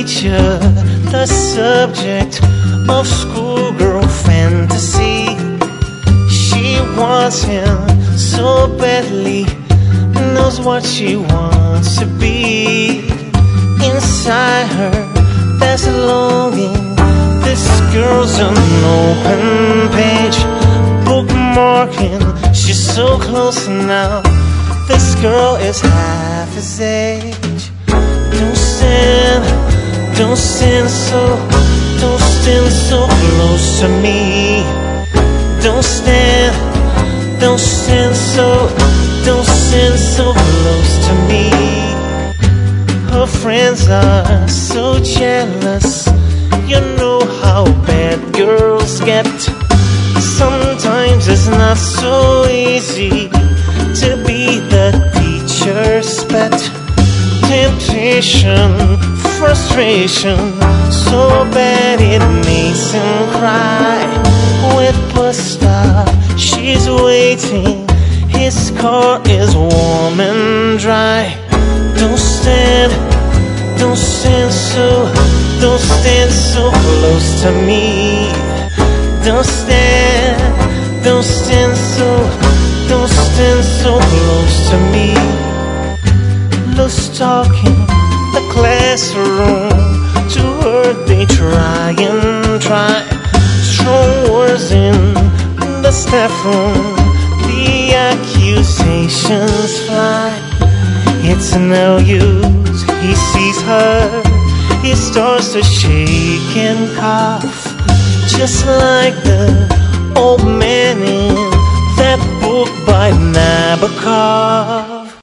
teacher, the subject of schoolgirl fantasy. She wants him so badly, knows what she wants to be. Inside her, there's a longing. This girl's an open page, bookmarking. She's so close now. This girl is half his age. Don't stand so close to me. Don't stand so close to me. Her friends are so jealous. You know how bad girls get. Sometimes it's not so easy to be the teacher's pet. Temptation, frustration, so bad it makes him cry. With Buster, she's waiting. His car is warm and dry. Don't stand so close to me. Don't stand so close to me. Love's talking the classroom. To her they try and try. Strong words in the staff room. The accusations fly. It's no use, he sees her. He starts to shake and cough, just like the old man in that book by Nabokov.